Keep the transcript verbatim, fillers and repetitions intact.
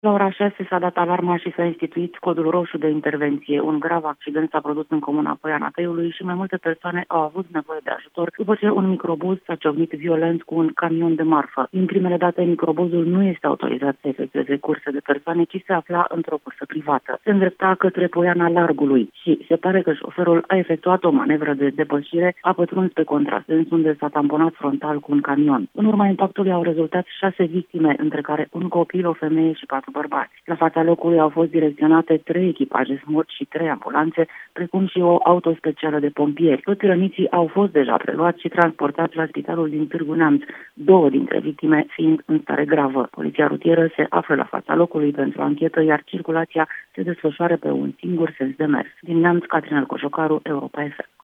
La ora șase s-a dat alarma și s-a instituit codul roșu de intervenție. Un grav accident s-a produs în comuna Poiana Teiului și mai multe persoane au avut nevoie de ajutor după ce un microbuz s-a ciocnit violent cu un camion de marfă. Din primele date, microbuzul nu este autorizat să efectueze curse de persoane, ci se afla într-o cursă privată. Se îndrepta către Poiana Largului și se pare că șoferul a efectuat o manevră de depășire, a pătruns pe contrasens unde s-a tamponat frontal cu un camion. În urma impactului au rezultat șase victime, între care un copil, o femeie și patru bărbați. La fața locului au fost direcționate trei echipaje SMURD și trei ambulanțe, precum și o autospecială de pompieri. Toți răniții au fost deja preluați și transportați la spitalul din Târgu Neamț, două dintre victime fiind în stare gravă. Poliția rutieră se află la fața locului pentru anchetă, iar circulația se desfășoară pe un singur sens de mers. Din Neamț, Catrina Cojocaru, Europa F M.